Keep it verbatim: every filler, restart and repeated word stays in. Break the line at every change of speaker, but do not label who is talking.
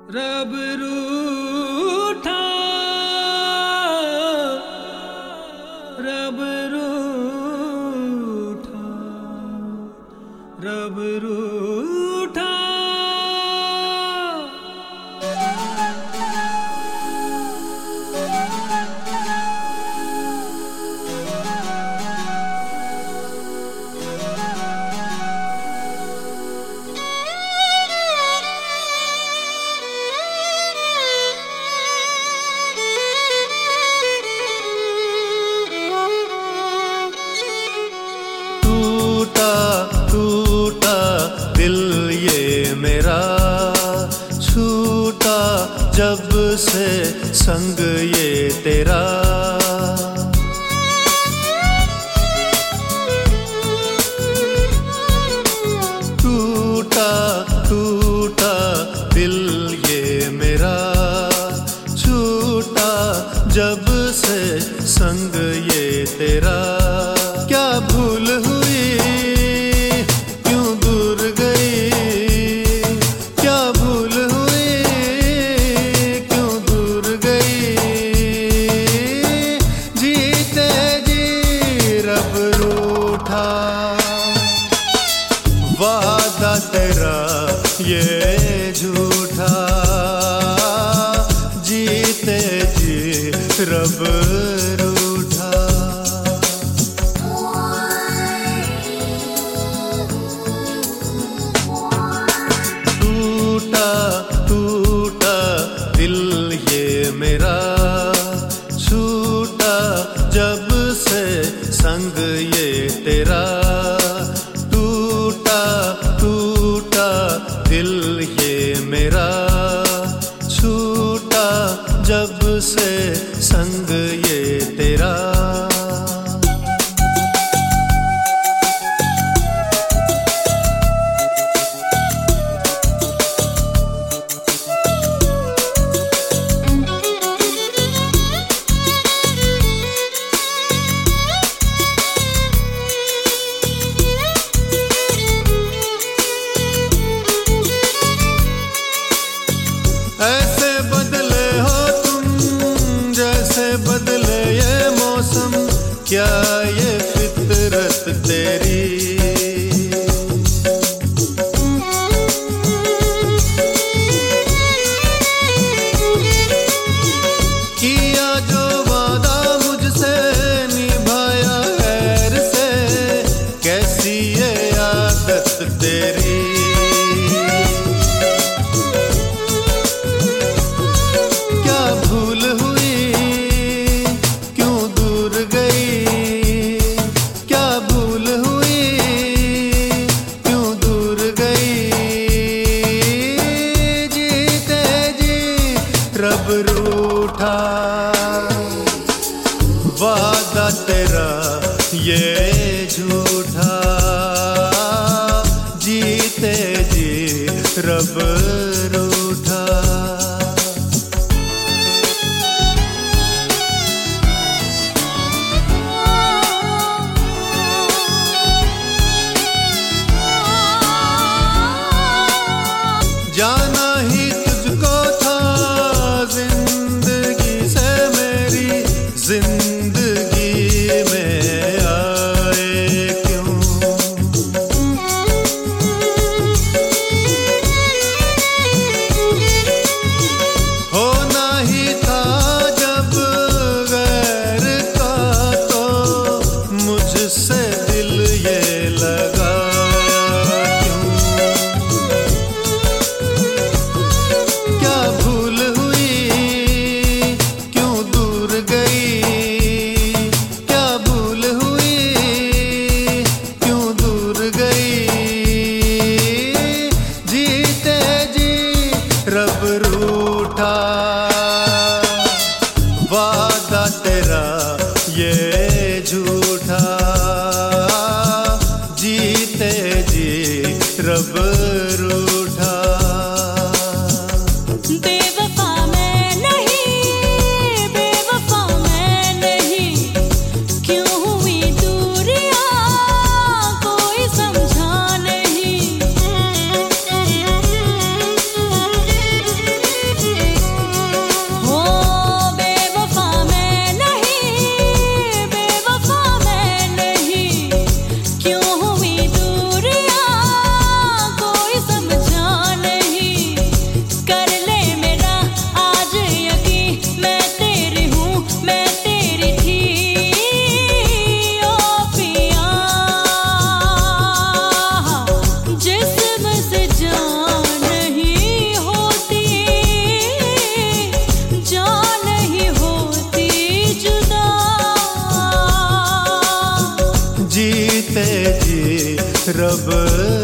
रब रूठा रब रूठा रब रूठा।
टूटा दिल ये मेरा, छूटा जब से संग ये तेरा। टूटा टूटा दिल ये मेरा, छूटा जब से संग ये तेरा। क्या भूल हुई क्यों दूर गई, क्या भूल हुई क्यों दूर गई। जीते जी रब रूठा, वादा तेरा ये झूठा। जीते जी रब रूठा। टूटा टूटा दिल ये मेरा, छूटा जब से संग ये तेरा। टूटा टूटा दिल ये मेरा, छूटा जब से संग ये तेरा। ऐसे बदले हो तुम जैसे बदले ये मौसम, क्या ये फितरत तेरी। किया जो वादा मुझसे निभाया खैर से, कैसी ये आदत तेरी। भूल हुई क्यों दूर गई, क्या भूल हुई क्यों दूर गई। जीते जी रब रूठा, वादा तेरा ये झूठा। जीते जी रब रूठा। जाना ही तुझको था जिंदगी से मेरी, जिंदगी में आए क्यों। जब